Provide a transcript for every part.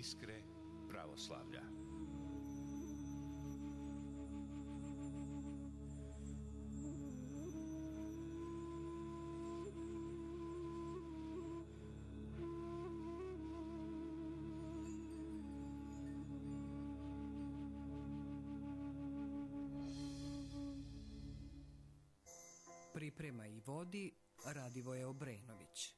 Iskre pravoslavlja. Priprema i vodi Radivoje Obrenović.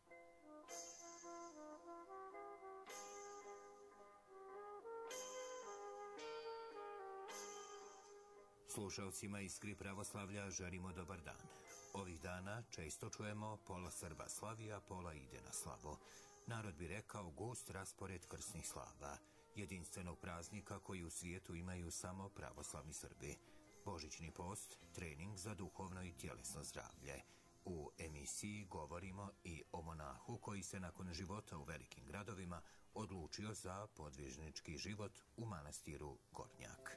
Slušalcima Iskri pravoslavlja želimo dobar dan. Ovih dana često čujemo pola Srba slavi, a pola ide na slavu. Narod bi rekao gust raspored krsnih slava, jedinstvenog praznika koji u svijetu imaju samo pravoslavni Srbi. Božićni post, trening za duhovno i tjelesno zdravlje. U emisiji govorimo i o monahu koji se nakon života u velikim gradovima odlučio za podvižnički život u manastiru Gornjak.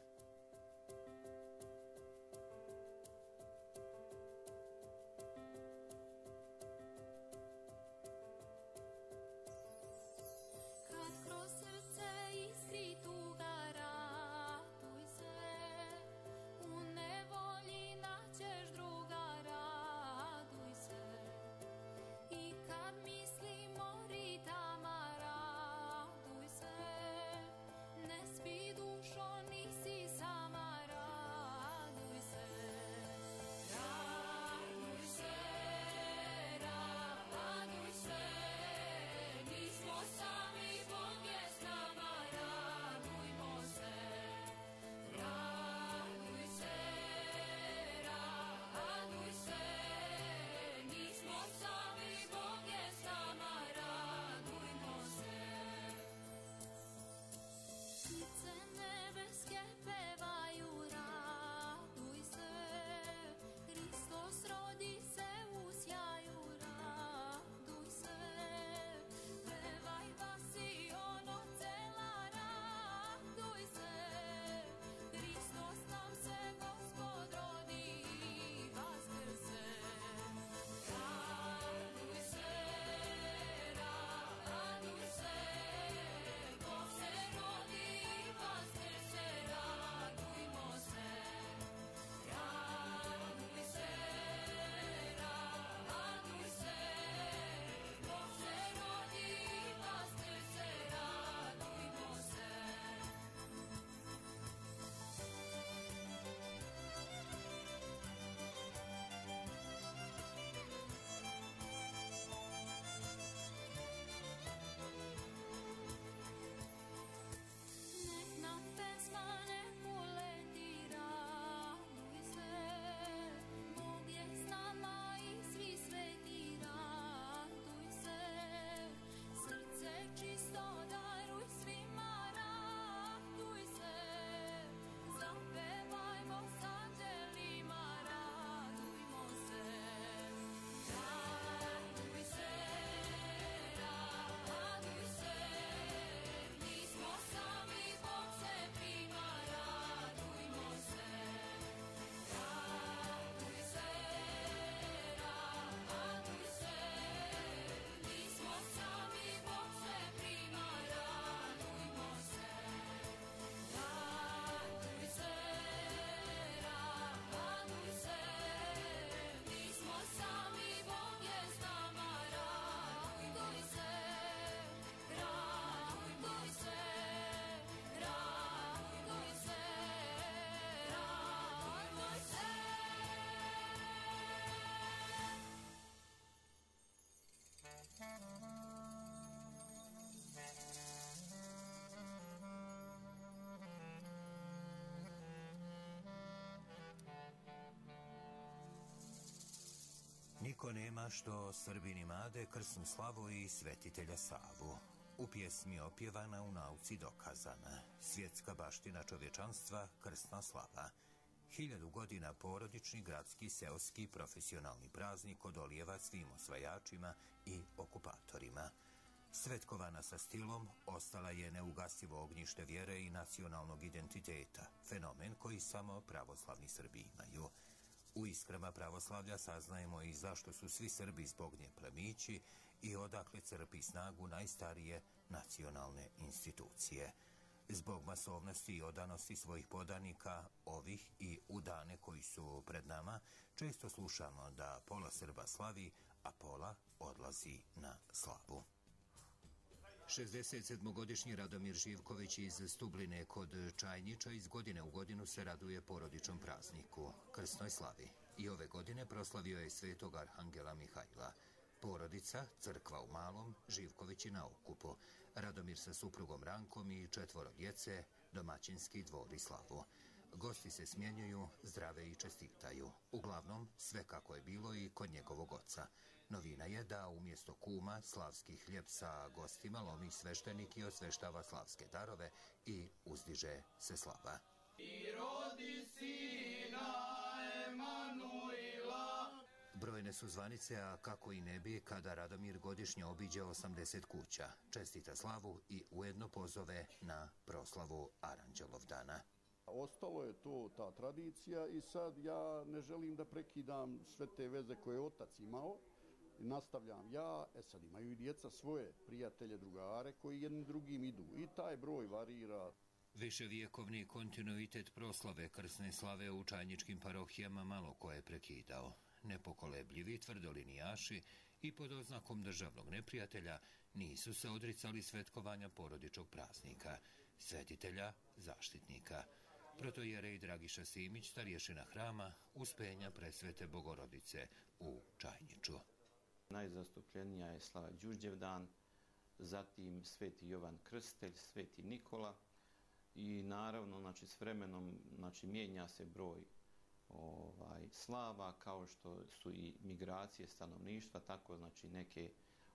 Niko nema što Srbini made krsnu slavu i svetitelja Savu. U pjesmi opjevana, u nauci dokazana. Svjetska baština čovječanstva, krsna slava. 1000 godina porodični, gradski, seoski, profesionalni praznik odolijeva svim osvajačima i okupatorima. Svetkovana sa stilom, ostala je neugasivo ognjište vjere i nacionalnog identiteta, fenomen koji samo pravoslavni Srbi imaju. U iskrama pravoslavlja saznajemo i zašto su svi Srbi zbog nje plemići i odakle crpi snagu najstarije nacionalne institucije. Zbog masovnosti i odanosti svojih podanika, ovih i u dane koji su pred nama, često slušamo da pola Srba slavi, a pola odlazi na slavu. 67-godišnji Radomir Živković iz Stubline kod Čajniča iz godine u godinu se raduje porodičnom prazniku, krsnoj slavi. I ove godine proslavio je svetog arhangela Mihajla. Porodica, crkva u Malom, Živkovići na okupu. Radomir sa suprugom Rankom i 4 djece, domaćinski dvor i slavu. Gosti se smjenjuju, zdrave i čestitaju. Uglavnom, sve kako je bilo i kod njegovog oca. Novina je da umjesto kuma slavski hljeb sa gostima lomi sveštenik i osveštava slavske darove i uzdiže se slava. I rodi sina Emanuila. Brojne su zvanice, a kako i ne bi kada Radomir godišnje obiđe 80 kuća, čestita slavu i ujedno pozove na proslavu Aranđelovdana. Ostalo je to ta tradicija i sad ja ne želim da prekidam sve te veze koje je otac imao. Nastavljam ja, sad imaju i djeca svoje prijatelje, drugare koji jednim drugim idu i taj broj varira. Viševjekovni kontinuitet proslave krsne slave u čajničkim parohijama malo ko je prekidao. Nepokolebljivi tvrdolinijaši i pod oznakom državnog neprijatelja nisu se odricali svetkovanja porodičnog praznika, svetitelja, zaštitnika. Protojerej Dragiša Simić, starješina hrama Uspenja Presvete Bogorodice u Čajniču. Najzastupljenija je slava Đurđevdan, zatim Sveti Jovan Krstitelj, Sveti Nikola i naravno s vremenom mijenja se broj slava, kao što su i migracije stanovništva, tako neke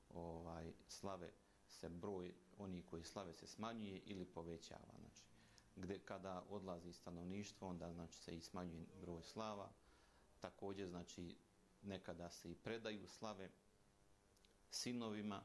slave se broj onih koji slave se smanjuje ili povećava. Gde kada odlazi stanovništvo, onda se i smanjuje broj slava. Također nekada se i predaju slave sinovima.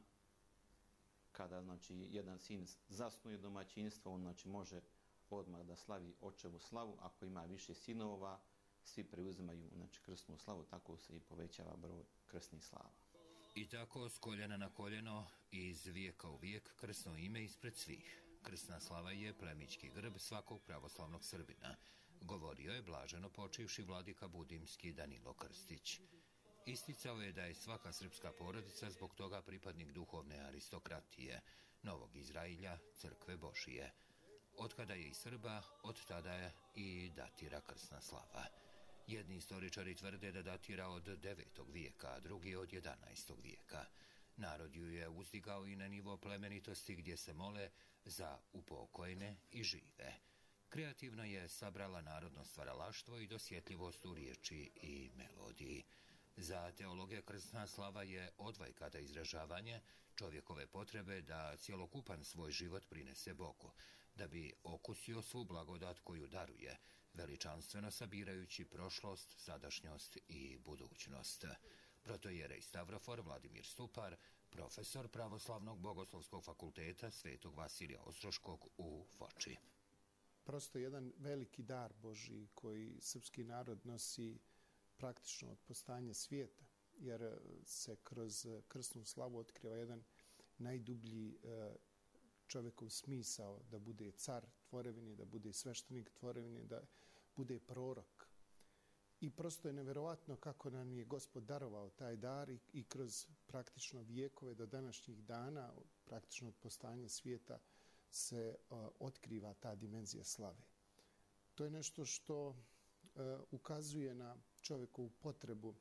Kada jedan sin zasnuje domaćinstvo, on može odmah da slavi očevu slavu. Ako ima više sinova, svi preuzimaju krsnu slavu, tako se i povećava broj krsnih slava. I tako s koljena na koljeno, iz vijeka u vijek, krsno ime ispred svih. Krsna slava je plemićki grb svakog pravoslavnog Srbina, govorio je blaženo počivši vladika budimski Danilo Krstić. Isticao je da je svaka srpska porodica zbog toga pripadnik duhovne aristokratije, Novog Izrailja, crkve Božije. Otkada je i Srba, od tada je i datira krsna slava. Jedni istoričari tvrde da datira od 9. vijeka, a drugi od 11. vijeka. Narod ju je uzdigao i na nivo plemenitosti gdje se mole za upokojene i žive. Kreativno je sabrala narodno stvaralaštvo i dosjetljivost u riječi i melodiji. Za teologe krsna slava je odvajkada izražavanje čovjekove potrebe da cjelokupan svoj život prinese Bogu, da bi okusio svu blagodat koju daruje, veličanstveno sabirajući prošlost, sadašnjost i budućnost. Protojerej Stavrofor Vladimir Stupar, profesor Pravoslavnog bogoslovskog fakulteta Svetog Vasilija Ostroškog u Foči. Prosto jedan veliki dar Božji koji srpski narod nosi praktično od postojanja svijeta, jer se kroz krsnu slavu otkriva jedan najdublji čovjekov smisao da bude car tvorevine, da bude sveštenik tvorevine, da bude prorok. I prosto je neverovatno kako nam je Gospod darovao taj dar i kroz praktično vijekove do današnjih dana, praktično od postojanja svijeta, se otkriva ta dimenzija slave. To je nešto što ukazuje na čovjekovu potrebu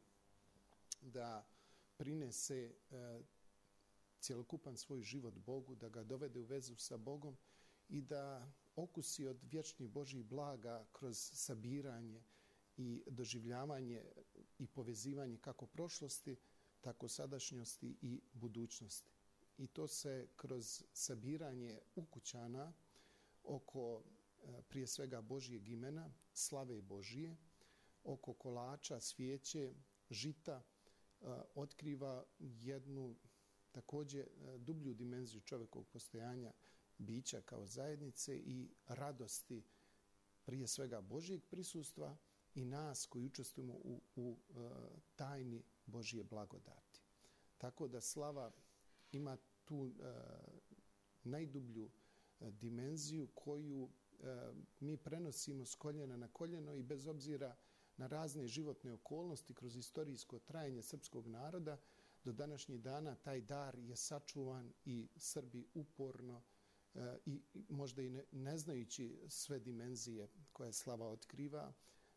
da prinese cjelokupan svoj život Bogu, da ga dovede u vezu sa Bogom i da okusi od vječnih Božjih blaga kroz sabiranje i doživljavanje i povezivanje kako prošlosti, tako sadašnjosti i budućnosti. I to se kroz sabiranje ukućana oko prije svega Božjeg imena, slave Božije, oko kolača, svijeće, žita, otkriva jednu također dublju dimenziju čovjekovog postojanja bića kao zajednice i radosti prije svega Božjeg prisustva i nas koji učestvujemo u tajni Božje blagodati. Tako da slava ima tu najdublju dimenziju koju mi prenosimo s koljena na koljeno i bez obzira na razne životne okolnosti kroz istorijsko trajanje srpskog naroda, do današnjih dana taj dar je sačuvan i Srbi uporno i možda i ne znajući sve dimenzije koje slava otkriva,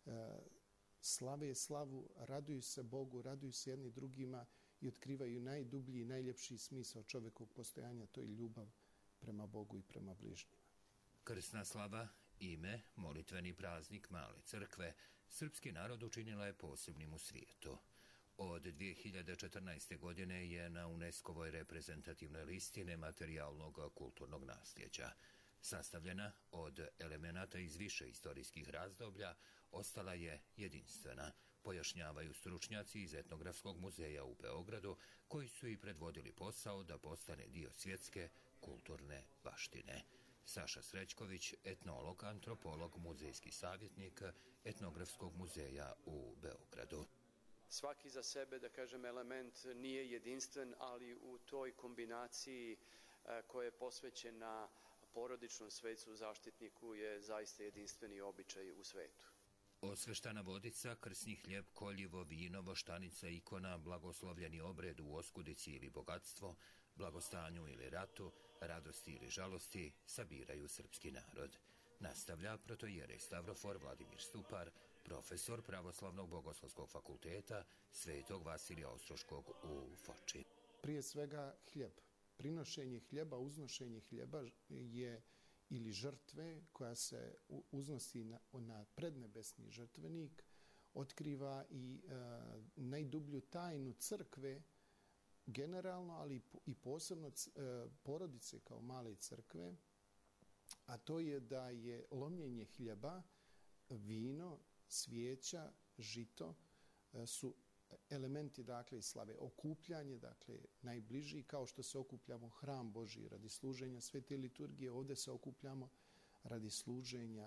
slave slavu, raduju se Bogu, raduju se jedni drugima i otkrivaju najdublji i najljepši smisao čovjekovog postojanja, to je ljubav prema Bogu i prema bližnjima. Krsna slava, ime, molitveni praznik Male crkve, srpski narod učinila je posebnim u svijetu. Od 2014. godine je na UNESCO-voj reprezentativnoj listi nematerijalnog kulturnog nasljeđa. Sastavljena od elemenata iz više istorijskih razdoblja, ostala je jedinstvena, pojašnjavaju stručnjaci iz Etnografskog muzeja u Beogradu, koji su i predvodili posao da postane dio svjetske kulturne baštine. Saša Srećković, etnolog, antropolog, muzejski savjetnik Etnografskog muzeja u Beogradu. Svaki za sebe, da kažem, element nije jedinstven, ali u toj kombinaciji koja je posvećena porodičnom svecu zaštitniku je zaista jedinstveni običaj u svetu. Osveštana vodica, krsni hljeb, koljivo, vino, voštanica, ikona, blagoslovljeni obred u oskudici ili bogatstvo, blagostanju ili ratu, radosti ili žalosti, sabiraju srpski narod. Nastavlja protoijerej Stavrofor Vladimir Stupar, profesor Pravoslavnog bogoslovskog fakulteta Svetog Vasilija Ostroškog u Foči. Prije svega hljeb. Prinošenje hljeba, uznošenje hljeba je ili žrtve koja se uznosi na prednebesni žrtvenik, otkriva i najdublju tajnu crkve generalno, ali i posebno porodice kao male crkve, a to je da je lomljenje hljeba, vino, svijeća, žito su elementi, dakle, slave. Okupljanje, dakle, najbliži, kao što se okupljamo hram Božji radi služenja svete liturgije, ovdje se okupljamo radi služenja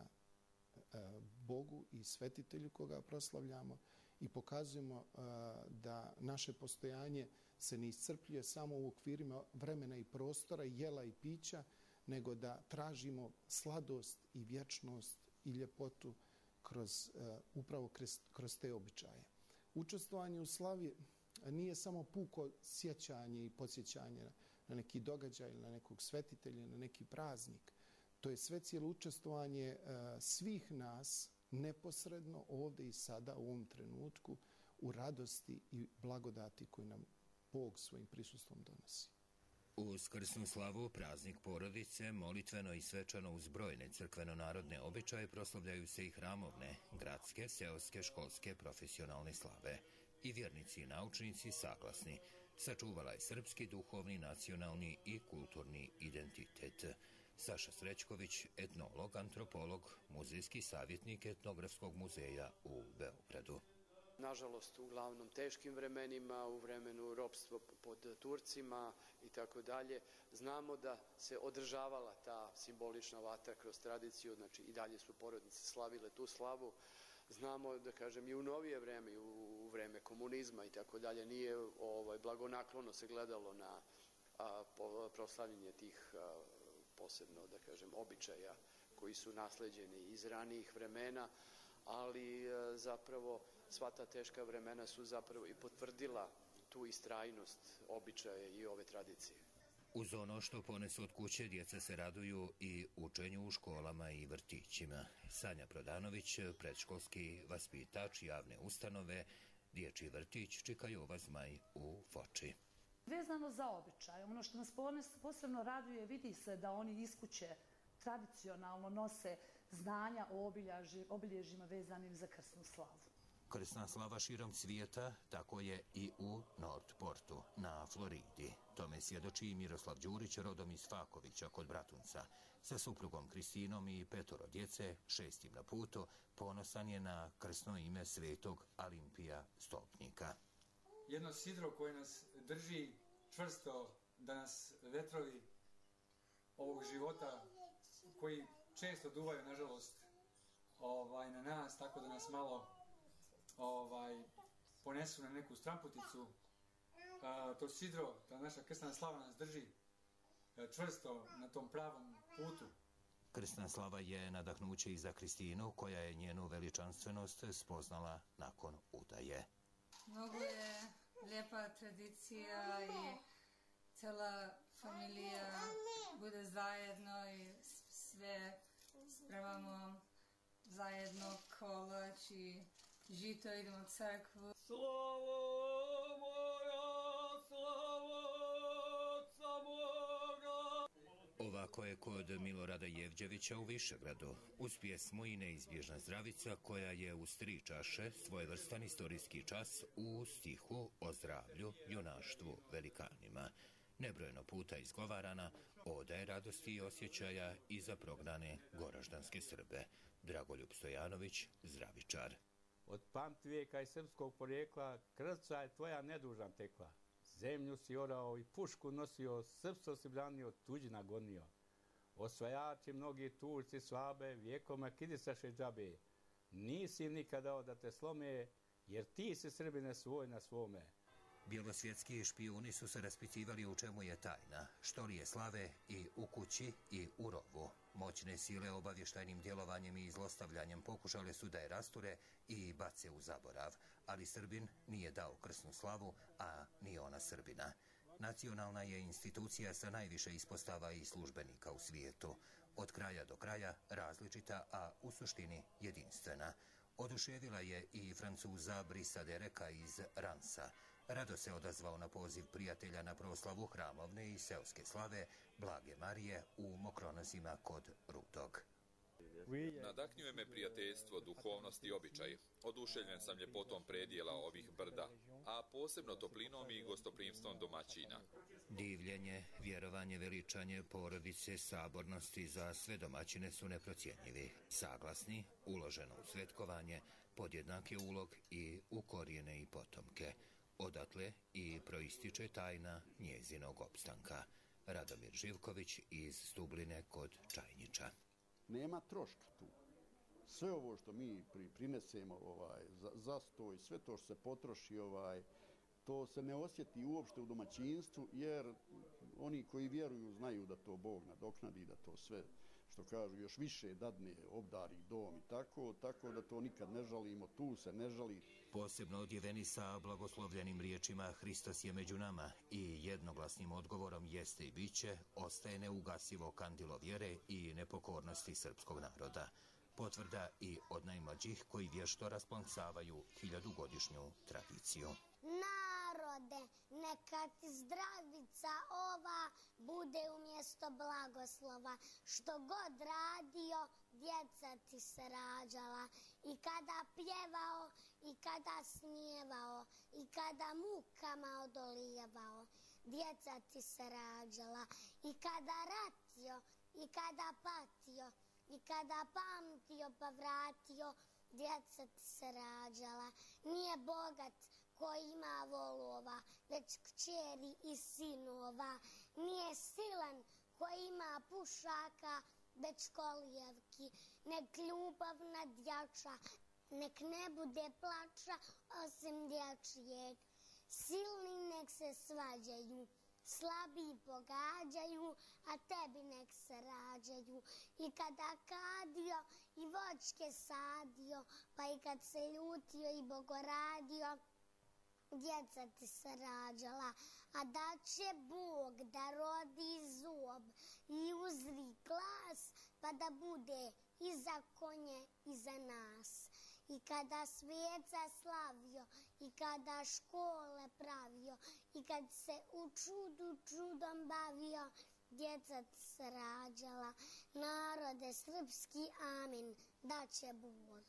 Bogu i svetitelju koga proslavljamo i pokazujemo da naše postojanje se ne iscrpljuje samo u okvirima vremena i prostora, jela i pića, nego da tražimo sladost i vječnost i ljepotu upravo kroz te običaje. Učestvovanje u slavi nije samo puko sjećanje i podsjećanje na neki događaj, na nekog svetitelja, na neki praznik. To je sve cijelo učestvovanje svih nas neposredno ovdje i sada u ovom trenutku u radosti i blagodati koju nam Bog svojim prisustvom donosi. Uz krsnu slavu, praznik porodice, molitveno i svečano uz brojne crkveno-narodne običaje proslavljaju se i hramovne, gradske, seoske, školske, profesionalne slave. I vjernici i naučnici saglasni. Sačuvala je srpski, duhovni, nacionalni i kulturni identitet. Saša Srećković, etnolog, antropolog, muzejski savjetnik Etnografskog muzeja u Beogradu. Nažalost, uglavnom teškim vremenima, u vremenu ropstva pod Turcima i tako dalje, znamo da se održavala ta simbolična vatra kroz tradiciju, znači i dalje su porodice slavile tu slavu. Znamo, da kažem, i u novije vreme, i u vreme komunizma i tako dalje, nije blagonaklono se gledalo na proslavljanje tih posebno, da kažem, običaja koji su nasleđeni iz ranijih vremena, ali zapravo sva ta teška vremena su zapravo i potvrdila tu istrajnost običaja i ove tradicije. Uz ono što ponesu od kuće, djeca se raduju i učenju u školama i vrtićima. Sanja Prodanović, predškolski vaspitač javne ustanove, dječji vrtić Čika Jova Zmaj u Foči. Vezano za običaj, ono što nas posebno raduje, vidi se da oni iz kuće tradicionalno nose znanja o obilježjima vezanim za krsnu slavu. Krsna slava širom svijeta tako je i u Nordportu, na Floridi. Tome svjedoči i Miroslav Đurić, rodom iz Fakovića kod Bratunca. Sa suprugom Kristinom i 5 djece, 6 na putu, ponosan je na krsno ime svetog Alimpija Stolpnika. Jedno sidro koje nas drži čvrsto, da nas vetrovi ovog života koji često duvaju, nažalost, na nas, tako da nas malo ponesu na neku stramputicu. To sidro, ta naša krsna slava nas drži čvrsto na tom pravom putu. Krsna slava je nadahnuće i za Kristinu, koja je njenu veličanstvenost spoznala nakon udaje. Mnogo je lijepa tradicija i cela familija bude zajedno i sve spremamo zajedno, kolač i žito, idemo u crkvu. Slavo moja, slavo Otca moga. Ovako je kod Milorada Jevđevića u Višegradu, uz pjesmu i neizbježna zdravica koja je uz 3 čaše svojevrstan istorijski čas u stihu o zdravlju, junaštvu, velikanima. Nebrojeno puta izgovarana, oda je radosti i osjećaja i za prognane goraždanske Srbe. Dragoljub Stojanović, zdravičar. Od pamtivijeka i srpskog porijekla krsta je tvoja nedužan tekla. Zemlju si orao i pušku nosio, srpstvo si branio, tuđina gonio. Osvajači mnogi Turci svabe, vijekoma kidisaše džabe. Nisi im nikad dao da te slome, jer ti si Srbine svoj na svome. Bjelosvjetski špijuni su se raspitivali u čemu je tajna, što li je slave i u kući i u rovu. Moćne sile obavještajnim djelovanjem i zlostavljanjem pokušale su da je rasture i bace u zaborav, ali Srbin nije dao krsnu slavu, a ni ona Srbina. Nacionalna je institucija sa najviše ispostava i službenika u svijetu. Od kraja do kraja različita, a u suštini jedinstvena. Oduševila je i Francuza Brisa Dereka iz Ransa. Rado se odazvao na poziv prijatelja na proslavu hramovne i seoske slave Blage Marije u Mokronozima kod Rudog. Nadahnjuje me prijateljstvo, duhovnost i običaj. Oduševljen sam ljepotom predjela ovih brda, a posebno toplinom i gostoprimstvom domaćina. Divljenje, vjerovanje, veličanje, porodice, sabornosti za sve domaćine su neprocjenjivi. Saglasni, uloženo u svetkovanje, podjednak je ulog i u korijene i potomke. Odatle i proističe tajna njezinog opstanka. Radomir Živković iz Stubline kod Čajniča. Nema troška tu. Sve ovo što mi prinesemo, zastoj, sve to što se potroši, to se ne osjeti uopšte u domaćinstvu, jer oni koji vjeruju znaju da to Bog nadoknadi, da to sve, što kažu, još više dadne, obdari dom i tako da to nikad ne žalimo, tu se ne žali. Posebno odjeveni sa blagoslovljenim riječima Hristos je među nama i jednoglasnim odgovorom jeste i biće, ostaje neugasivo kandilo vjere i nepokornosti srpskog naroda. Potvrda i od najmlađih koji vješto rasplansavaju 1000-godišnju tradiciju. Narode, neka ti zdravica ova bude umjesto blagoslova. Što god radio, djeca ti se rađala. I kada pjevao, i kada snijevao, i kada mukama odolijevao, djeca ti se rađala. I kada ratio, i kada patio, i kada pamtio pa vratio, djeca ti se rađala. Nije bogat ko ima volova, već kćeri i sinova. Nije silan ko ima pušaka, već kolijevki. Nek ljubavna djača, nek ne bude plača osim dječjeg. Silni nek se svađaju, slabiji pogađaju, a tebi nek se rađaju. I kada kadio i voćke sadio, pa i kad se ljutio i bogoradio, djeca ti se rađala. A da će Bog da rodi zob i uzri glas, pa da bude i za konje i za nas. I kada sveca slavio, i kada škole pravio, i kad se u čudu čudom bavio, djeca ti se rađala. Narode srpski, amin, da će Bog.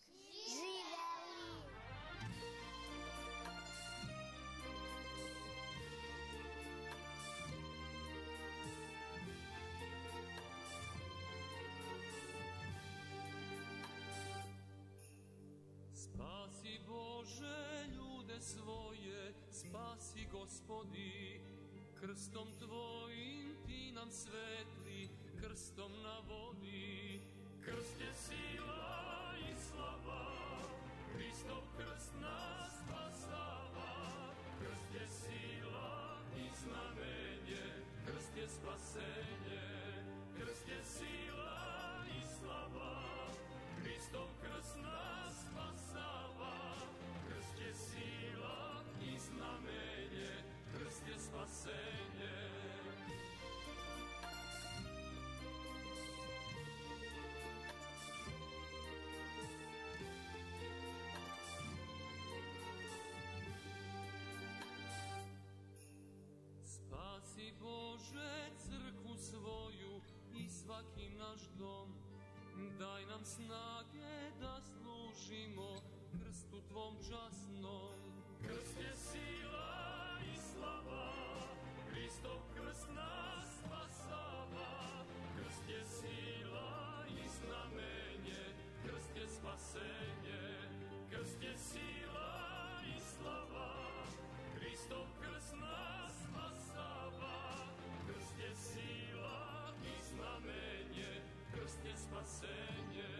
Živeli! Spasi Bože ljude svoje, spasi Gospodi, krstom Tvojim ti nam svetli, krstom na vodi. Krst je sila i slava, Hristov krst nas spasava, krst je sila i znamenje, krst je spasenje, krst je sila i slava. Hristov krst nas spasava, krst je sila i znamenje, krst je spasenje. Spasi Bože crkvu svoju i svaki naš dom, daj nam snage da služimo krstu Tvom časnom. Krst je sila i slava, Hristov krst nas spasava, krst je sila i znamenje, krst je spasenje, krst je sila i slava, Hristov krst nas spasava, krst je sila i znamenje, krst je spasenje.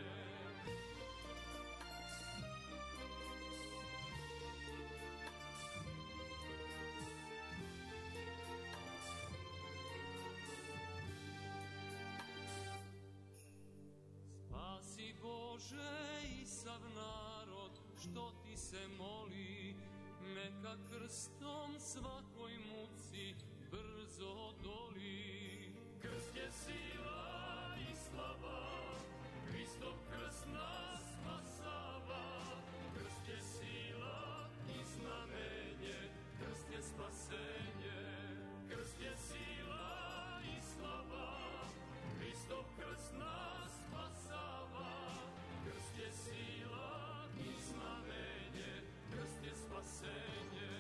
Spasi Bože i sav narod što Ti se moli, neka krstom svakoj muci brzo odoli. Krst je sila i slava, Hristov krst nas spasava, krst je sila i znamenje, krst je spasenje, krst je sila i slava, Hristov krst nas spasava, krst je sila i znamenje, krst je spasenje.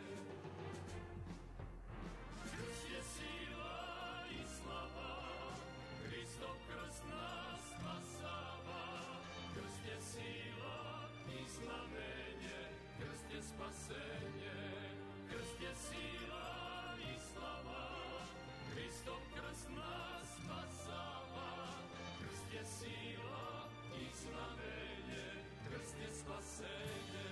Krst je sila i slava, Hristov krst nas spasava, krst je sila i znamenje, krst je spasenje, krst je sila i slava, Hristov krst nas spasava, krst je sila i znamenje, krst je spasenje.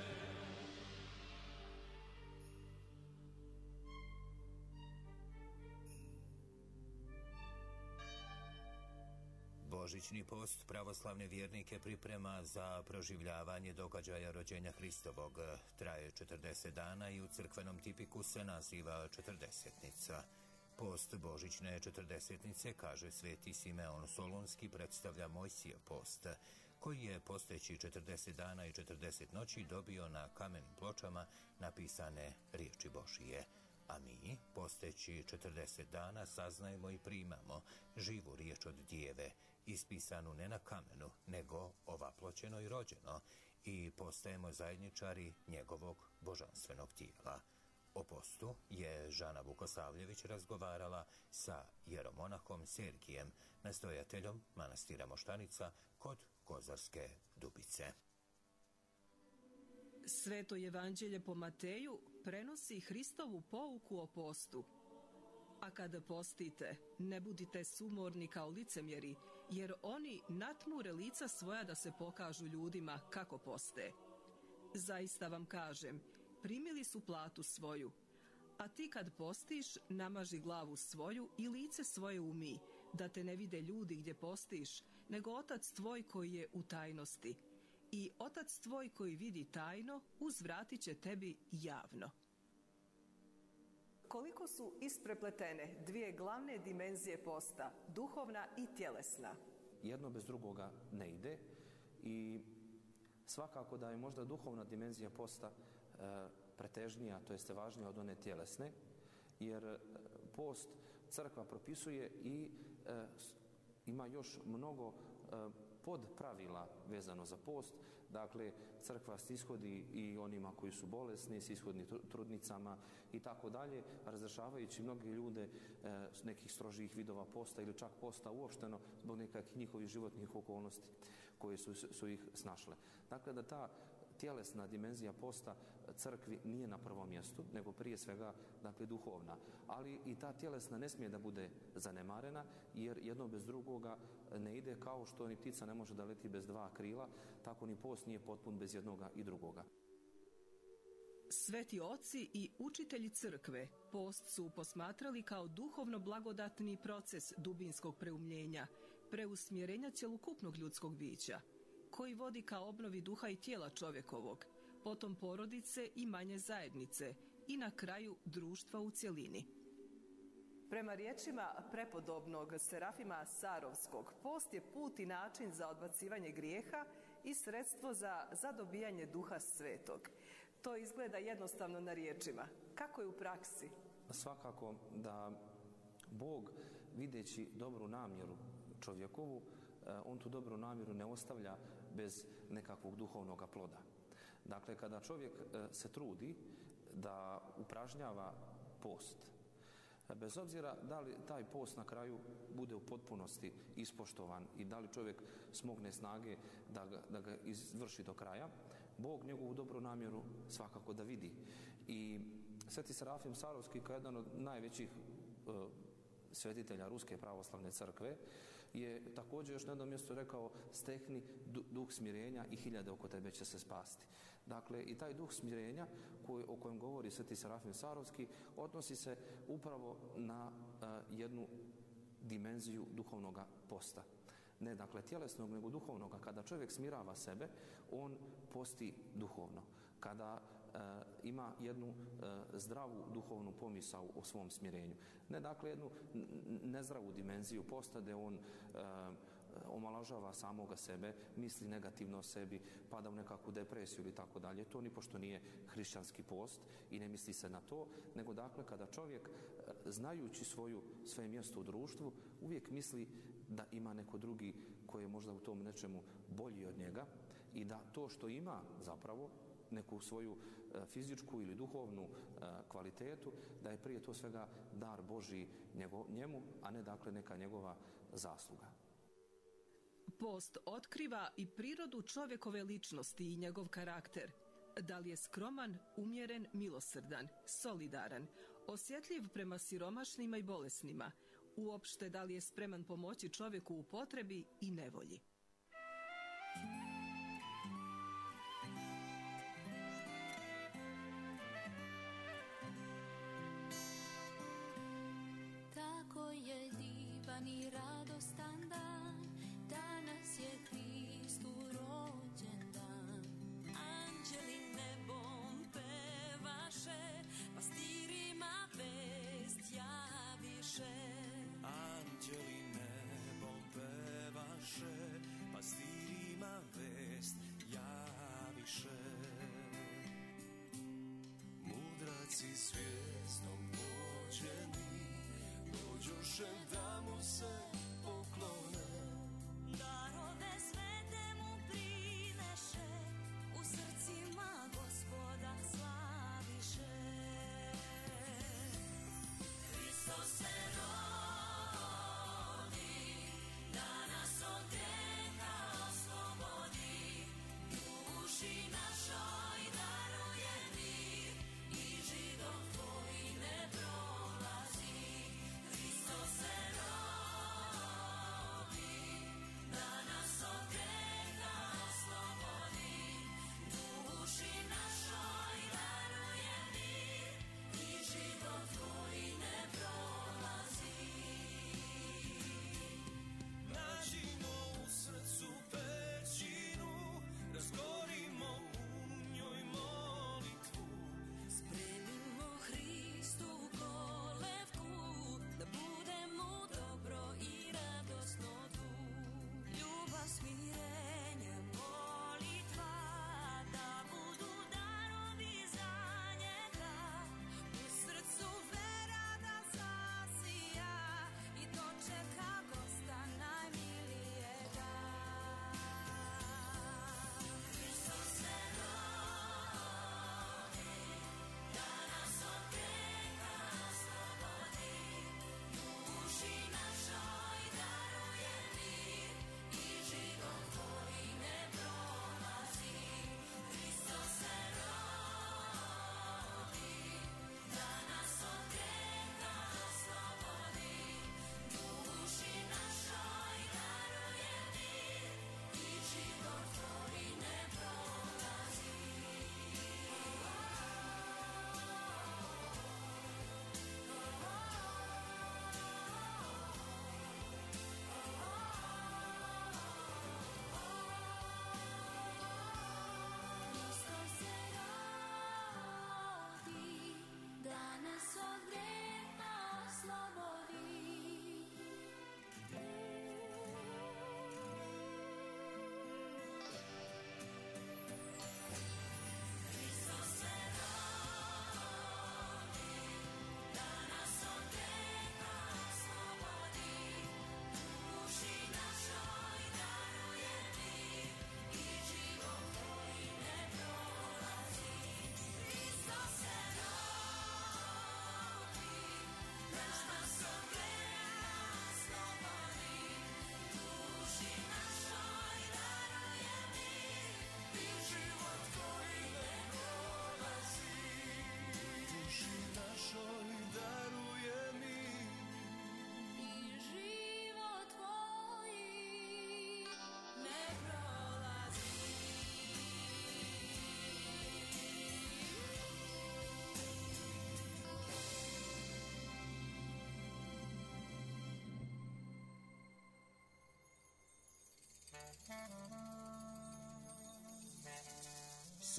Božićni post pravoslavne vjernike priprema za proživljavanje događaja rođenja Hristovog. Traje 40 dana i u crkvenom tipiku se naziva četrdesetnica. Post Božićne četrdesetnice, kaže sveti Simeon Solunski, predstavlja Mojsijev post, koji je posteći 40 dana i 40 noći dobio na kamenim pločama napisane riječi Božije. A mi, posteći 40 dana, saznajemo i primamo živu riječ od Djeve, ispisanu ne na kamenu, nego ovaploćeno i rođeno, i postajemo zajedničari njegovog božanstvenog tijela. O postu je Žana Vukosavljević razgovarala sa jeromonahom Sergijem, nastojateljom manastira Moštanica kod Kozarske Dubice. Sveto evanđelje po Mateju prenosi Hristovu pouku o postu. A kada postite, ne budite sumorni kao licemjeri, jer oni natmure lica svoja da se pokažu ljudima kako poste. Zaista vam kažem, primili su platu svoju. A ti kad postiš, namaži glavu svoju i lice svoje umij, da te ne vide ljudi gdje postiš, nego Otac tvoj koji je u tajnosti. I Otac tvoj koji vidi tajno, uzvratit će tebi javno. Koliko su isprepletene dvije glavne dimenzije posta, duhovna i tjelesna? Jedno bez drugoga ne ide i svakako da je možda duhovna dimenzija posta pretežnija, to jeste važnija od one tjelesne, jer post crkva propisuje i ima još mnogo podpravila vezano za post. Dakle, crkva stishodi i onima koji su bolesni, stishodi trudnicama i tako dalje, razrešavajući mnogi ljude s nekih strožih vidova posta ili čak posta uopšteno zbog nekakvih njihovih životnih okolnosti koje su ih snašle. Dakle, da ta tjelesna dimenzija posta crkvi nije na prvom mjestu, nego prije svega dakle duhovna. Ali i ta tjelesna ne smije da bude zanemarena, jer jedno bez drugoga ne ide, kao što ni ptica ne može da leti bez dva krila, tako ni post nije potpun bez jednoga i drugoga. Sveti oci i učitelji crkve post su posmatrali kao duhovno blagodatni proces dubinskog preumljenja, preusmjerenja cjelokupnog ljudskog bića, koji vodi ka obnovi duha i tijela čovjekovog, potom porodice i manje zajednice i na kraju društva u cjelini. Prema riječima prepodobnog Serafima Sarovskog, post je put i način za odbacivanje grijeha i sredstvo za zadobijanje duha svetog. To izgleda jednostavno na riječima. Kako je u praksi? Svakako da Bog, videći dobru namjeru čovjekovu, on tu dobru namjeru ne ostavlja bez nekakvog duhovnog ploda. Dakle, kada čovjek se trudi da upražnjava post, bez obzira da li taj post na kraju bude u potpunosti ispoštovan i da li čovjek smogne snage da ga izvrši do kraja, Bog njegovu dobru namjeru svakako da vidi. I Sveti Serafim Sarovski, kao jedan od najvećih svetitelja Ruske pravoslavne crkve, je također još na jednom mjestu rekao: stekni duh smirenja i hiljade oko tebe će se spasti. Dakle, i taj duh smirenja o kojem govori Sveti Serafim Sarovski odnosi se upravo na jednu dimenziju duhovnog posta. Ne dakle tjelesnog, nego duhovnog. Kada čovjek smirava sebe, on posti duhovno. Kada ima jednu zdravu duhovnu pomisao o svom smirenju. Ne dakle jednu nezdravu dimenziju posta gdje on omalažava samoga sebe, misli negativno o sebi, pada u nekakvu depresiju ili tako dalje. To nipošto nije hrišćanski post i ne misli se na to, nego dakle kada čovjek, znajući svoje mjesto u društvu, uvijek misli da ima neko drugi koji je možda u tom nečemu bolji od njega i da to što ima zapravo neku svoju fizičku ili duhovnu kvalitetu, da je prije to svega dar Božji njemu, a ne dakle neka njegova zasluga. Post otkriva i prirodu čovjekove ličnosti i njegov karakter. Da li je skroman, umjeren, milosrdan, solidaran, osjetljiv prema siromašnima i bolesnima, uopšte da li je spreman pomoći čovjeku u potrebi i nevolji. Tako je divan i radostan dan, danas je Hristu rođendan. Anđeli nebom pevaše, pastirima vest javiše. Anđeli nebom pevaše, pastirima vest javiše. Mudraci svjesnom vođeni, dođoše da mu se poklone. Darove svete mu prineše, u srcima Gospoda slaviše. Hristos se rodi, da nas od grijeha oslobodi, duši našoj daruje mir i život tvoj ne prolazi. Hristos se rodi,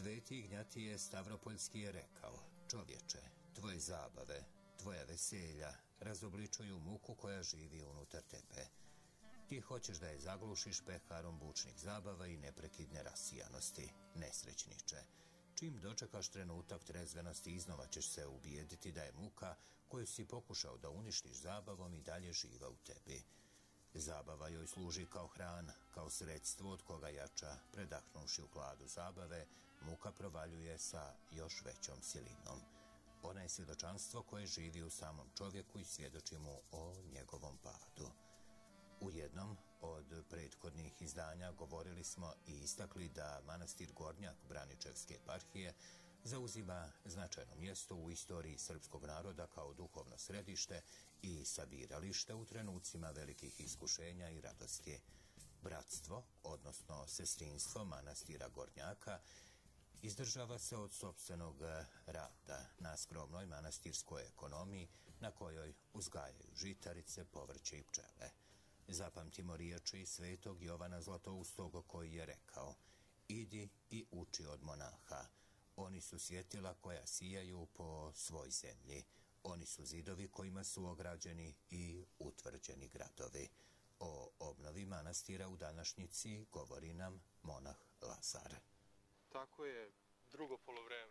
Sveti Ignjatije Stavropoljski je rekao: čovječe, tvoje zabave, tvoja veselja razobličuju muku koja živi unutar tebe. Ti hoćeš da je zaglušiš peharom bučnih zabava i neprekidne rasijanosti, nesrećniče. Čim dočekaš trenutak trezvenosti, iznova ćeš se ubijediti da je muka koju si pokušao da uništiš zabavom i dalje živa u tebi. Zabava joj služi kao hrana, kao sredstvo od koga jača, predahnuši u hladu zabave, muka provaljuje sa još većom silinom. Ona je svjedočanstvo koje živi u samom čovjeku i svjedoči mu o njegovom padu. U jednom od prethodnih izdanja govorili smo i istakli da manastir Gornjak Braničevske eparhije zauzima značajno mjesto u istoriji srpskog naroda kao duhovno središte i sabiralište u trenucima velikih iskušenja i radosti. Bratstvo, odnosno sestrinstvo manastira Gornjaka, izdržava se od sopstvenog rada na skromnoj manastirskoj ekonomiji na kojoj uzgajaju žitarice, povrće i pčele. Zapamtimo riječi svetog Jovana Zlatoustog koji je rekao: idi i uči od monaha. Oni su svjetila koja sijaju po svoj zemlji. Oni su zidovi kojima su ograđeni i utvrđeni gradovi. O obnovi manastira u današnjici govori nam monah Lazar. Tako je drugo polovreme.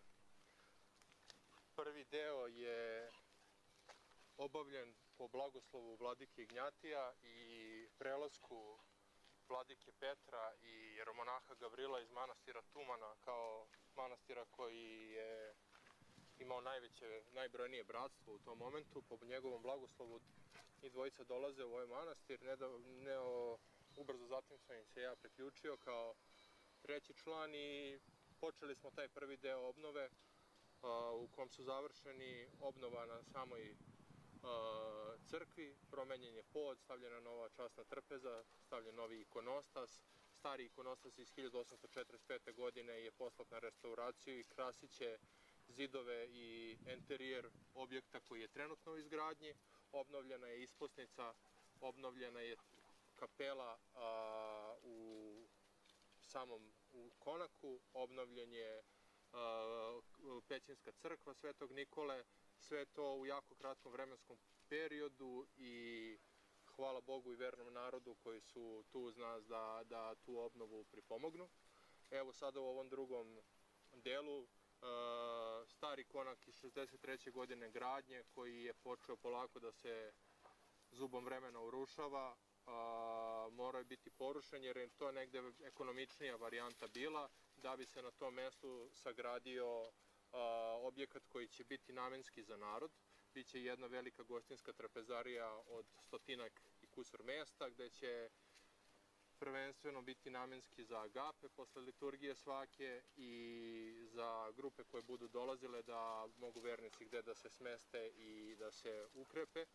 Prvi deo je obavljen po blagoslovu vladike Ignjatija i prelasku vladike Petra i jeromonaha Gavrila iz manastira Tumana kao manastira koji je imao najbrojnije bratstvo u tom momentu. Po njegovom blagoslovu i dvojica dolaze u ovaj manastir. Ubrzo zatim sam im se ja priključio kao treći član i počeli smo taj prvi deo obnove u kom su završeni obnova na samoj crkvi, promenjen je pod, stavljena nova časna trpeza, stavljen novi ikonostas. Stari ikonostas iz 1845. godine je poslat na restauraciju i krasit će zidove i enterijer objekta koji je trenutno u izgradnji. Obnovljena je isposnica, obnovljena je kapela u samom konaku, obnovljen je Pećinska crkva Svetog Nikole, sve to u jako kratkom vremenskom periodu i hvala Bogu i vernom narodu koji su tu uz nas da tu obnovu pripomognu. Evo sada u ovom drugom delu stari konak iz 63. godine gradnje koji je počeo polako da se zubom vremena urušava, morao biti porušen jer je to negde ekonomičnija varijanta bila da bi se na tom mjestu sagradio objekat koji će biti namenski za narod. Biće jedna velika gostinska trapezarija od 100 i kusur mjesta gde će prvenstveno biti namenski za agape posle liturgije svake i za grupe koje budu dolazile da mogu vernici gde da se smeste i da se ukrepe.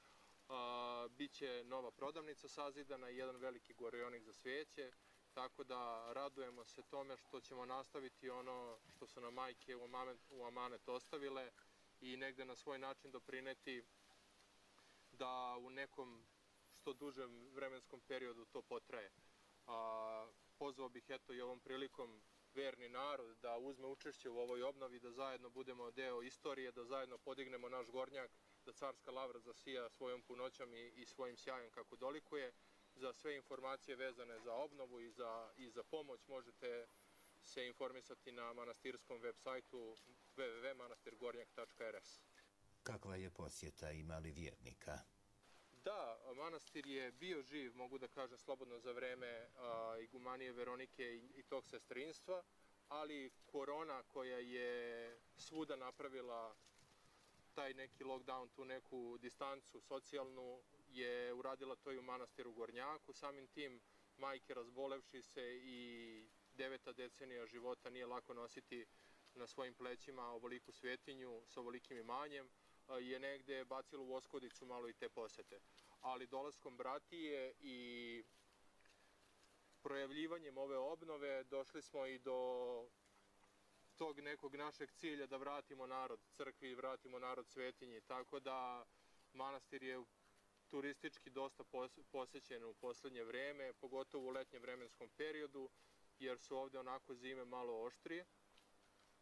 Biće nova prodavnica sazidana i jedan veliki gorionik za svijeće, tako da radujemo se tome što ćemo nastaviti ono što su nam majke u amanet ostavile i negde na svoj način doprineti da u nekom što dužem vremenskom periodu to potraje. Pozvao bih eto i ovom prilikom verni narod da uzme učešće u ovoj obnovi, da zajedno budemo deo istorije, da zajedno podignemo naš Gornjak, da carska lavra zasija svojom punoćom i svojim sjajem kako dolikuje. Za sve informacije vezane za obnovu i za pomoć možete se informisati na manastirskom web sajtu www.manastirgornjak.rs. Kakva je posjeta, ima li vjernika? Da, manastir je bio živ, mogu da kažem slobodno, za vreme igumanije Veronike i tog sestrinstva, ali korona koja je svuda napravila taj neki lockdown, tu neku distancu socijalnu, je uradila to i u manastiru Gornjaku. Samim tim majke razbolevši se i 9. decenija života nije lako nositi na svojim plećima ovoliku svetinju sa ovolikim imanjem, je negde bacilo u oskodicu malo i te posete. Ali dolaskom bratije i projavljivanjem ove obnove došli smo i do tog nekog našeg cilja da vratimo narod crkvi i vratimo narod svetinji. Tako da manastir je turistički dosta posećen u poslednje vreme, pogotovo u letnjem vremenskom periodu, jer su ovde onako zime malo oštrije.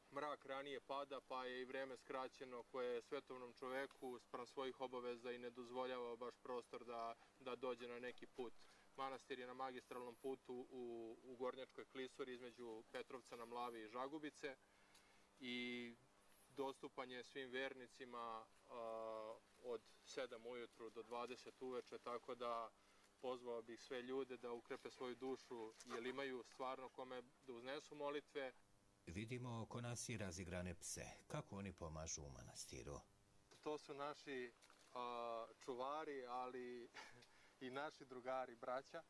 mrak ranije pada, pa je i vreme skraćeno koje svetovnom čoveku spram svojih obaveza i ne dozvoljava baš prostor da dođe na neki put. Manastir je na magistralnom putu u Gornjačkoj klisuri između Petrovca na Mlavi i Žagubice i dostupan je svim vernicima od 7 ujutru do 20 uveče, tako da pozvao bih sve ljude da ukrepe svoju dušu, jer imaju stvarno kome da uznesu molitve. Vidimo oko nas i razigrane pse. Kako oni pomažu u manastiru? To su naši čuvari, ali i naši drugari, braća.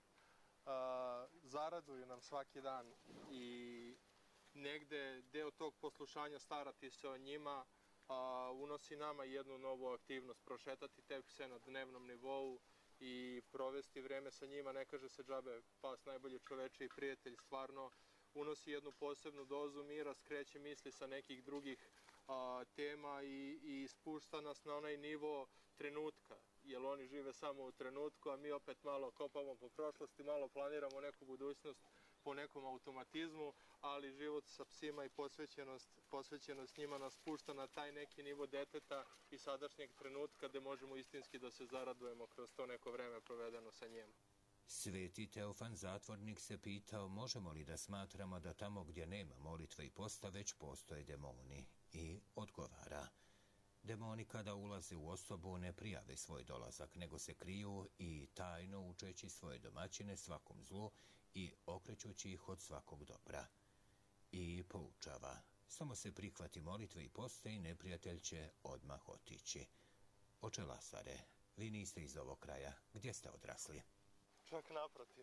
Zaraduju nam svaki dan i negde deo tog poslušanja, starati se o njima, unosi nama jednu novu aktivnost, prošetati te pse na dnevnom nivou i provesti vreme sa njima. Ne kaže se džabe, pas najbolji čoveče i prijatelj, stvarno unosi jednu posebnu dozu mira, skreće misli sa nekih drugih tema i spušta nas na onaj nivo trenutka, jer oni žive samo u trenutku, a mi opet malo kopamo po prošlosti, malo planiramo neku budućnost po nekom automatizmu, ali život sa psima i posvećenost njima nas spušta na taj neki nivo deteta i sadašnjeg trenutka gde možemo istinski da se zaradujemo kroz to neko vreme provedeno sa njima. Sveti Teofan Zatvornik se pitao možemo li da smatramo da tamo gdje nema molitve i posta već postoje demoni i odgovara. Demoni kada ulaze u osobu ne prijave svoj dolazak, nego se kriju i tajno učeći svoje domaćine svakom zlu i okrećući ih od svakog dobra. I poučava, samo se prihvati molitve i poste i neprijatelj će odmah otići. Oče Lazare, vi niste iz ovog kraja, gdje ste odrasli? Čak naprotiv.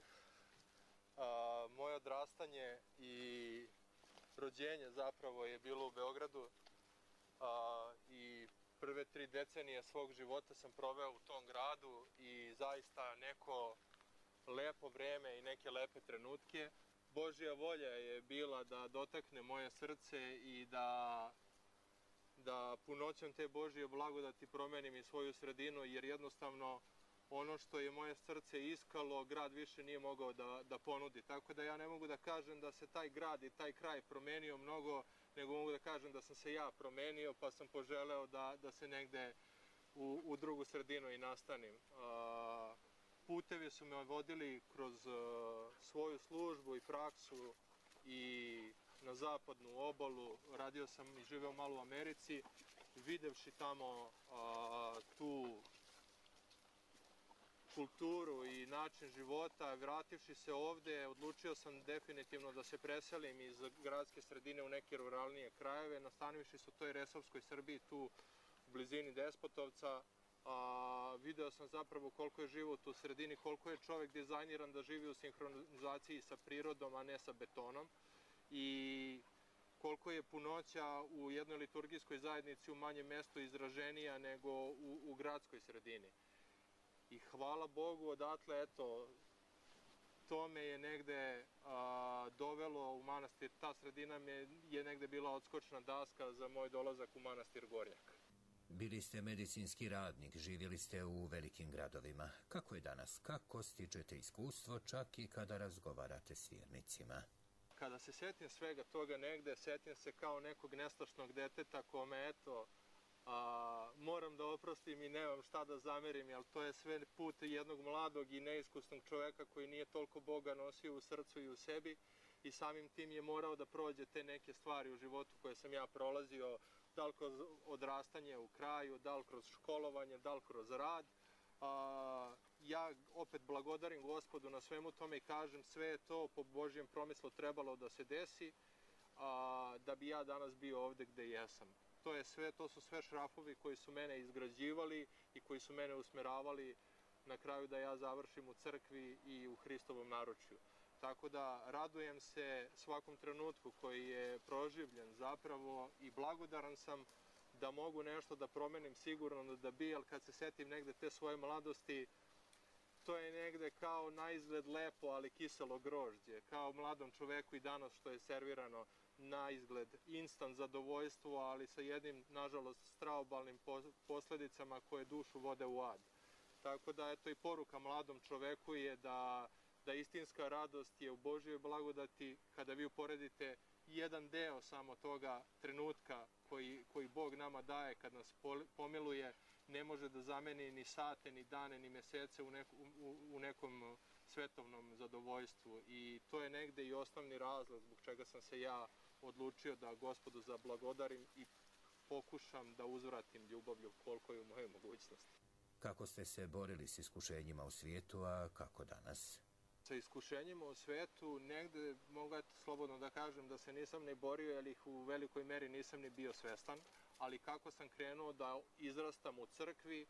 Moje odrastanje i rođenje zapravo je bilo u Beogradu i prve 3 decenije svog života sam proveo u tom gradu i zaista neko lepo vreme i neke lepe trenutke. Božja volja je bila da dotakne moje srce i da punoćom te Božje blagodati promenim i svoju sredinu, jer jednostavno ono što je moje srce iskalo, grad više nije mogao da ponudi. Tako da ja ne mogu da kažem da se taj grad i taj kraj promenio mnogo, nego mogu da kažem da sam se ja promenio, pa sam poželeo da se negde u drugu sredinu i nastanim. Putevi su me vodili kroz svoju službu i praksu i na zapadnu obalu. Radio sam i živeo malo u Americi, videvši tamo tu kulturu i način života, vrativši se ovde, odlučio sam definitivno da se preselim iz gradske sredine u neke ruralnije krajeve, nastanivši se u toj Resavskoj Srbiji, tu u blizini Despotovca. Video sam zapravo koliko je život u sredini, koliko je čovek dizajniran da živi u sinhronizaciji sa prirodom, a ne sa betonom, i koliko je punoća u jednoj liturgijskoj zajednici u manjem mestu izraženija nego u gradskoj sredini. I hvala Bogu, odatle, eto, to me je negde dovelo u manastir. Ta sredina je negde bila odskočna daska za moj dolazak u manastir Gornjak. Bili ste medicinski radnik, živjeli ste u velikim gradovima. Kako je danas? Kako stičete iskustvo čak i kada razgovarate s vjernicima? Kada se setim svega toga negde, setim se kao nekog nestašnog deteta kome, eto, moram da oprostim i nemam šta da zamerim, jer to je sve put jednog mladog i neiskusnog čoveka koji nije toliko Boga nosio u srcu i u sebi i samim tim je morao da prođe te neke stvari u životu koje sam ja prolazio, da li kroz odrastanje u kraju, da li kroz školovanje, da li kroz rad. Ja opet blagodarim Gospodu na svemu tome i kažem sve je to po Božjem promislu trebalo da se desi da bi ja danas bio ovde gde jesam. To su sve šrafovi koji su mene izgrađivali i koji su mene usmeravali na kraju da ja završim u crkvi i u Hristovom naručju. Tako da radujem se svakom trenutku koji je proživljen zapravo i blagodaran sam da mogu nešto da promenim sigurno da bi, ali kad se setim negde te svoje mladosti, to je negde kao na izgled lepo, ali kiselo grožđe, kao mladom čoveku i danas što je servirano na izgled instant zadovoljstvo, ali sa jednim, nažalost, straobalnim posledicama koje dušu vode u ad. Tako da, eto, i poruka mladom čoveku je da istinska radost je u Božjoj blagodati kada vi uporedite jedan deo samo toga trenutka koji Bog nama daje kad nas pomiluje, ne može da zameni ni sate, ni dane, ni mesece u nekom svetovnom zadovoljstvu. I to je negde i osnovni razlog zbog čega sam se ja odlučio da Gospodu zablagodarim i pokušam da uzvratim ljubavlju koliko je u mojoj mogućnosti. Kako ste se borili s iskušenjima u svijetu, a kako danas? Sa iskušenjima u svetu negde mogu slobodno da kažem da se nisam ni borio, jer ih u velikoj meri nisam ni bio svestan, ali kako sam krenuo da izrastam u crkvi,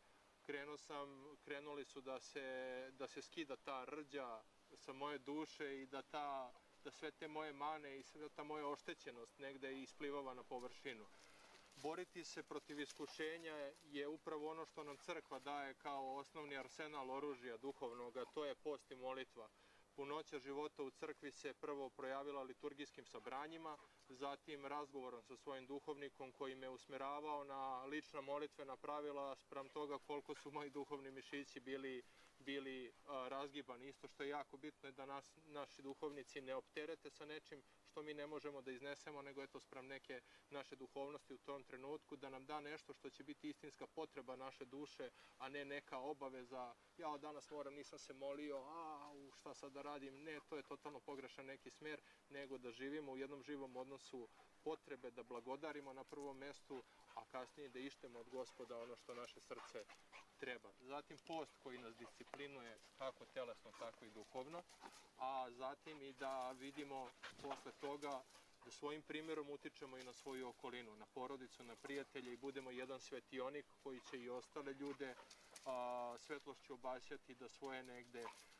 krenuli su da se skida ta rđa sa moje duše i da sve te moje mane i sve ta moja oštećenost negde isplivava na površinu. Boriti se protiv iskušenja je upravo ono što nam crkva daje kao osnovni arsenal oružja duhovnog, a to je post i molitva. Punoća života u crkvi se prvo projavila liturgijskim sabranjima, zatim razgovorom sa svojim duhovnikom koji me usmeravao na lična molitvena pravila spram toga koliko su moji duhovni mišići bili razgibani. Isto što je jako bitno je da naši duhovnici ne opterete sa nečim što mi ne možemo da iznesemo, nego eto spram neke naše duhovnosti u tom trenutku, da nam da nešto što će biti istinska potreba naše duše, a ne neka obaveza. Ja danas moram, nisam se molio, šta sad da radim? Ne, to je totalno pogrešan neki smer, nego da živimo u jednom živom odnosu potrebe da blagodarimo na prvom mestu, a kasnije da ištemo od Gospoda ono što naše srce treba. Zatim post koji nas disciplinuje kako telesno, tako i duhovno, a zatim i da vidimo posle toga da svojim primjerom utičemo i na svoju okolinu, na porodicu, na prijatelje i budemo jedan svetionik koji će i ostale ljude svetlošću obasjati da svoje negde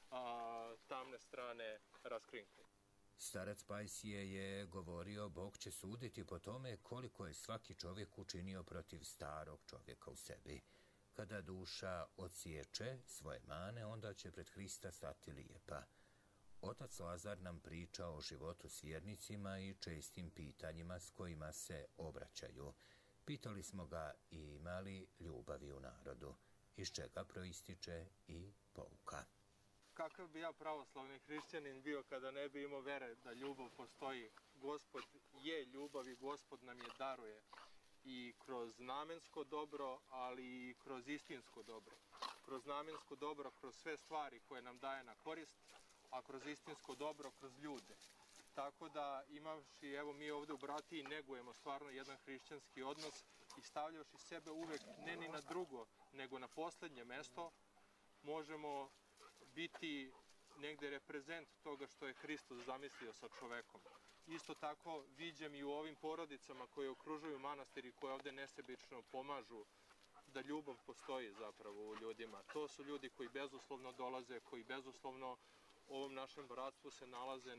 tamne strane raskrinkaju. Starac Pajsije je govorio, Bog će suditi po tome koliko je svaki čovjek učinio protiv starog čovjeka u sebi. Kada duša odsječe svoje mane, onda će pred Hrista stati lijepa. Otac Lazar nam priča o životu s vjernicima i čestim pitanjima s kojima se obraćaju. Pitali smo ga ima li ljubavi u narodu, iz čega proističe i pouka. Kakav bi ja pravoslavni hrišćanin bio kada ne bi imao vere da ljubav postoji? Gospod je ljubav i Gospod nam je daruje i kroz namensko dobro, ali i kroz istinsko dobro. Kroz namensko dobro, kroz sve stvari koje nam daje na korist, a kroz istinsko dobro, kroz ljude. Tako da imavši, evo mi ovdje u Bratiji negujemo stvarno jedan hrišćanski odnos i stavljaši sebe uvek ne ni na drugo, nego na poslednje mesto, možemo biti negde reprezent toga što je Hristos zamislio sa čovekom. Isto tako viđem i u ovim porodicama koje okružuju manastir i koje ovde nesebično pomažu da ljubav postoji zapravo u ljudima. To su ljudi koji bezuslovno dolaze, koji bezuslovno ovom našem bratstvu se nalaze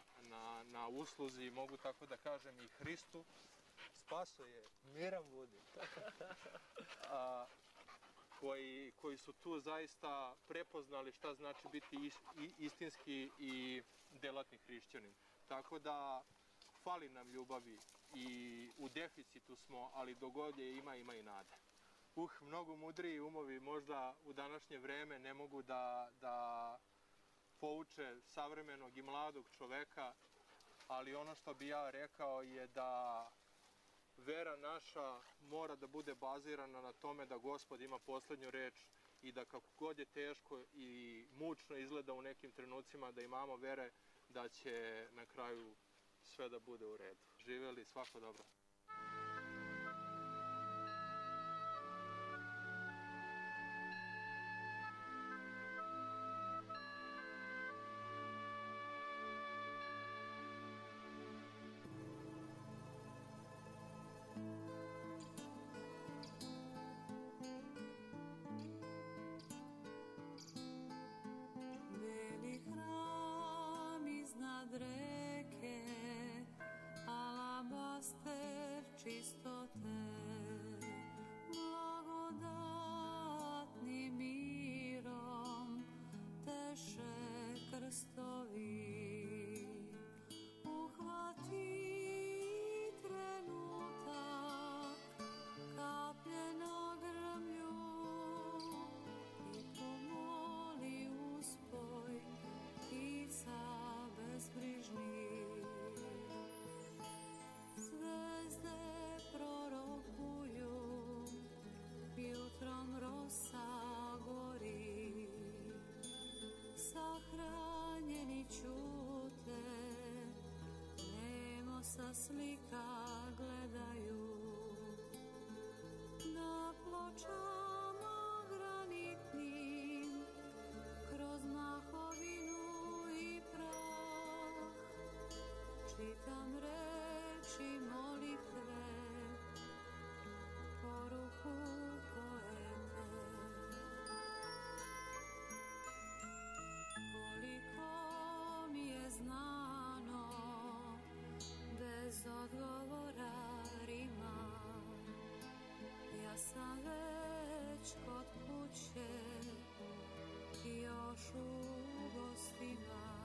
na usluzi, mogu tako da kažem i Hristu. Spaso je, miran budi. Koji su tu zaista prepoznali šta znači biti istinski i delatni hrišćanin. Tako da fali nam ljubavi i u deficitu smo, ali dogod je ima i nade. Mnogo mudriji umovi možda u današnje vreme ne mogu da pouče savremenog i mladog čoveka, ali ono što bi ja rekao je da vera naša mora da bude bazirana na tome da Gospod ima poslednju reč i da kako god je teško i mučno izgleda u nekim trenucima da imamo vere da će na kraju sve da bude u redu. Živeli, svako dobro. čitam reči molitve, poruku poete. Koliko mi je znano, bez odgovora rima, ja sam već kod kuće, još u gostima.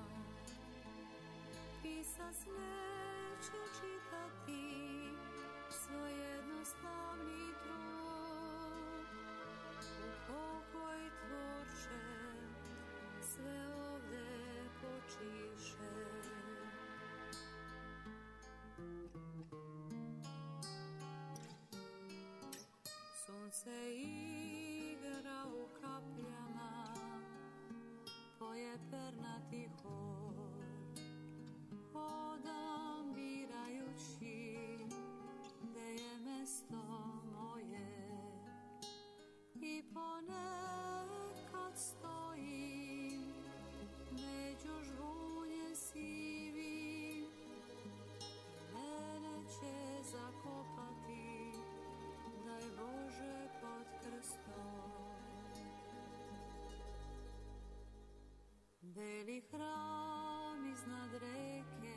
Pisac neće čitati svoj jednostavni trud. U pokoj tvorče sve ovde počiše. Sunce igra u kapljama, poje pernati hor, hodam birajući gde je mesto moje, i ponekad stojim među žbunje sivim, mene će zakopati, daj Bože, pod krstom. Beli hram iznad reke,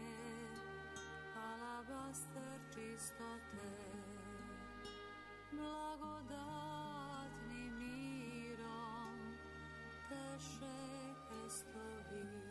alabaster čistote, blagodatnim mirom teše krestovi.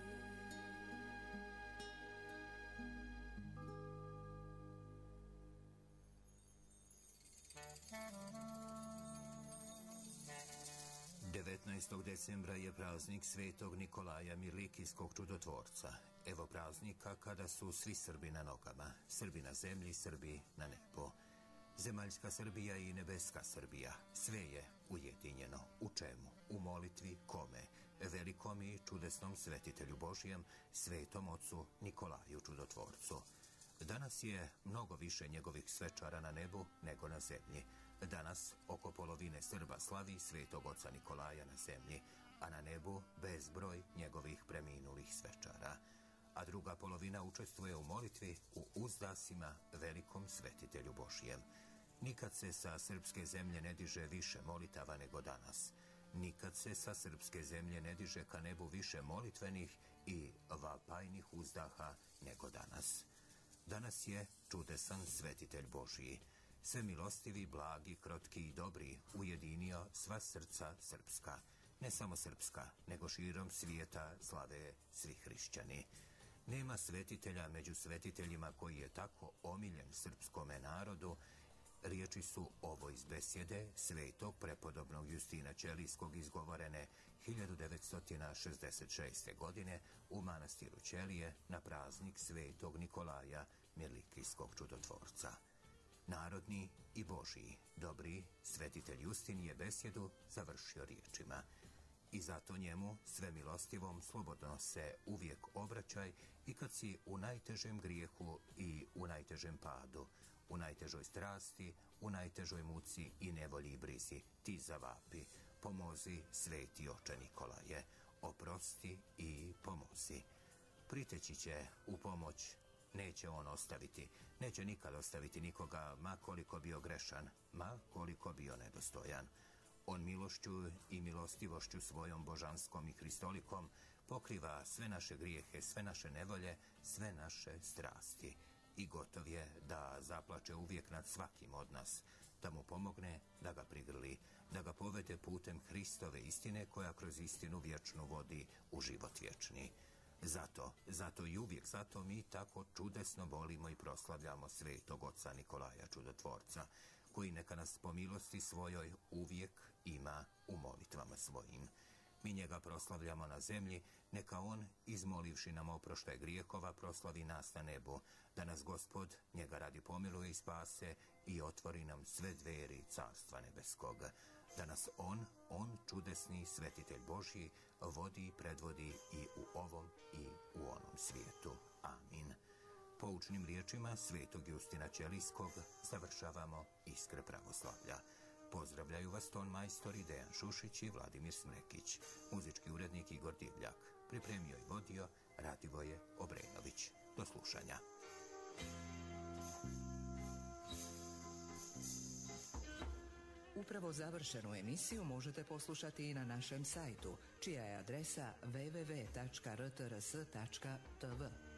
Decembra je praznik Svetog Nikolaja Mirlikijskog čudotvorca. Evo praznika kada su svi Srbi na nogama, Srbi na zemlji, Srbi na nebu. Zemaljska Srbija i nebeska Srbija, sve je ujedinjeno. U čemu? U molitvi kome? Velikom i čudesnom svetitelju Božijem, Svetom Ocu Nikolaju čudotvorcu. Danas je mnogo više njegovih svečara na nebu nego na zemlji. Danas oko polovine Srba slavi Svetog Oca Nikolaja na zemlji, a na nebu bezbroj njegovih preminulih svečara. A druga polovina učestvuje u molitvi u uzdasima velikom svetitelju Božijem. Nikad se sa srpske zemlje ne diže više molitava nego danas. Nikad se sa srpske zemlje ne diže ka nebu više molitvenih i vapajnih uzdaha nego danas. Danas je čudesan svetitelj Božiji. Sve milostivi, blagi, krotki i dobri ujedinio sva srca srpska. Ne samo srpska, nego širom svijeta slave svi hrišćani. Nema svetitelja među svetiteljima koji je tako omiljen srpskome narodu. Riječi su ovo iz besjede svetog prepodobnog Justina Ćelijskog izgovorene 1966. godine u manastiru Ćelije na praznik Svetog Nikolaja Mirlikijskog čudotvorca. Narodni i Božiji, dobri svetitelj Justin je besjedu završio riječima: i zato njemu, svemilostivom, slobodno se uvijek obraćaj i kad si u najtežem grijehu i u najtežem padu, u najtežoj strasti, u najtežoj muci i nevolji i brizi, ti zavapi, pomozi sveti oče Nikolaje, oprosti i pomozi. Priteći će u pomoć, neće on ostaviti, neće nikad ostaviti nikoga, ma koliko bio grešan, ma koliko bio nedostojan. On milošću i milostivošću svojom božanskom i hristolikom pokriva sve naše grijehe, sve naše nevolje, sve naše strasti. I gotov je da zaplače uvijek nad svakim od nas, da mu pomogne, da ga prigrli, da ga povede putem Hristove istine koja kroz istinu vječnu vodi u život vječni. Zato i uvijek, zato mi tako čudesno volimo i proslavljamo Svetog Oca Nikolaja čudotvorca, koji neka nas po milosti svojoj uvijek ima u molitvama svojim. Mi njega proslavljamo na zemlji, neka on, izmolivši nam oproštaj grijehova, proslavi nas na nebu, da nas Gospod njega radi pomiluje i spase i otvori nam sve dveri Carstva nebeskog. Da nas on čudesni svetitelj Božji, vodi i predvodi i u ovom i u onom svijetu. Amin. Poučnim riječima Svetog Justina Ćelijskog završavamo Iskre pravoslavlja. Pozdravljaju vas ton majstori Dejan Šušić i Vladimir Smrekić. Muzički urednik Igor Divljak. Pripremio i vodio Radivoje Obrenović. Do slušanja. Upravo završenu emisiju možete poslušati i na našem sajtu, čija je adresa www.rtrs.tv.